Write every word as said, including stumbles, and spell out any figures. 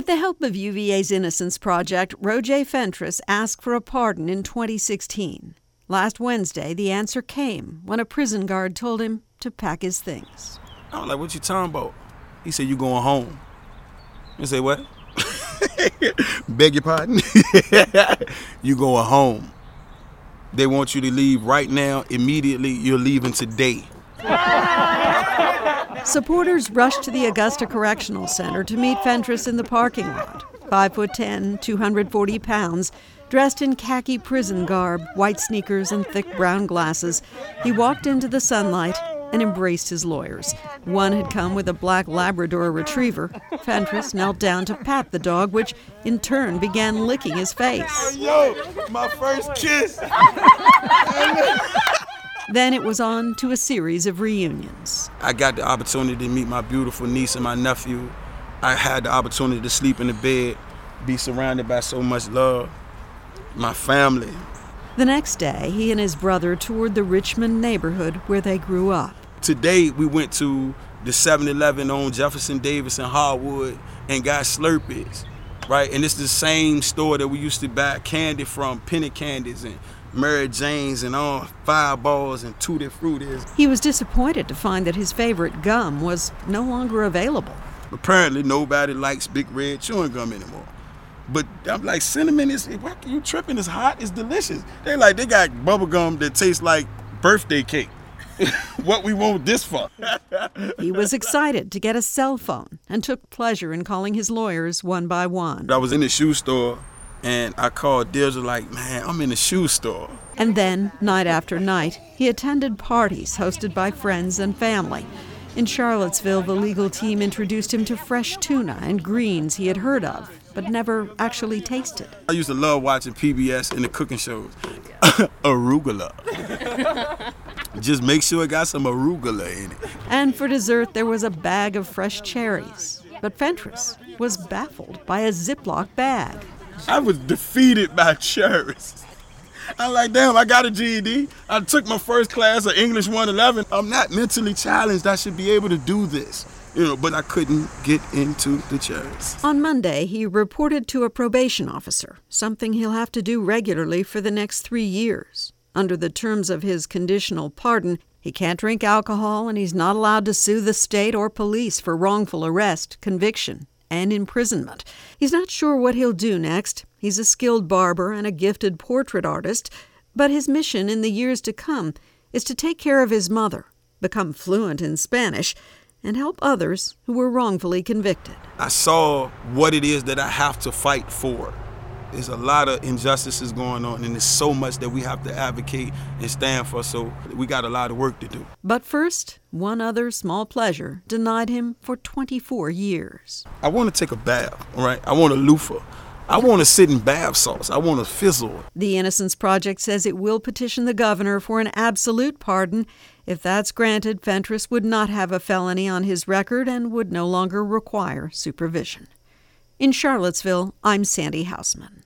With the help of U V A's Innocence Project, Roger Fentress asked for a pardon in twenty sixteen. Last Wednesday, the answer came when a prison guard told him to pack his things. I was like, what you talking about? He said, you going home. I say, what? Beg your pardon? You going home. They want you to leave right now, immediately. You're leaving today. Supporters rushed to the Augusta Correctional Center to meet Fentress in the parking lot. Five foot ten, two hundred forty pounds, dressed in khaki prison garb, white sneakers, and thick brown glasses, he walked into the sunlight and embraced his lawyers. One had come with a black Labrador retriever. Fentress knelt down to pat the dog, which in turn began licking his face. Yo, my first kiss. Then it was on to a series of reunions. I got the opportunity to meet my beautiful niece and my nephew. I had the opportunity to sleep in the bed, be surrounded by so much love. My family. The next day, he and his brother toured the Richmond neighborhood where they grew up. Today, we went to the seven eleven on Jefferson Davis in Harwood and got Slurpees, right? And it's the same store that we used to buy candy from, penny candies and Mary Jane's and all Fireballs and Tutti Fruttis. He was disappointed to find that his favorite gum was no longer available. Apparently, nobody likes Big Red chewing gum anymore. But I'm like, cinnamon is, why are you tripping? It's hot, it's delicious. They like, they got bubble gum that tastes like birthday cake. What we want this for? He was excited to get a cell phone and took pleasure in calling his lawyers one by one. I was in the shoe store and I called Deirdre like, man, I'm in the shoe store. And then, night after night, he attended parties hosted by friends and family. In Charlottesville, the legal team introduced him to fresh tuna and greens he had heard of, but never actually tasted. I used to love watching P B S and the cooking shows. Arugula. Just make sure it got some arugula in it. And for dessert, there was a bag of fresh cherries. But Fentress was baffled by a Ziploc bag. I was defeated by cherries. I'm like, damn, I got a G E D. I took my first class of English one eleven. I'm not mentally challenged. I should be able to do this. You know, but I couldn't get into the cherries. On Monday, he reported to a probation officer, something he'll have to do regularly for the next three years. Under the terms of his conditional pardon, he can't drink alcohol and he's not allowed to sue the state or police for wrongful arrest, conviction, and imprisonment. He's not sure what he'll do next. He's a skilled barber and a gifted portrait artist, but his mission in the years to come is to take care of his mother, become fluent in Spanish, and help others who were wrongfully convicted. I saw what it is that I have to fight for. There's a lot of injustices going on, and there's so much that we have to advocate and stand for, so we got a lot of work to do. But first, one other small pleasure denied him for twenty-four years. I want to take a bath, all right? I want a loofah. I want to sit in bath salts. I want to fizzle. The Innocence Project says it will petition the governor for an absolute pardon. If that's granted, Fentress would not have a felony on his record and would no longer require supervision. In Charlottesville, I'm Sandy Hausman.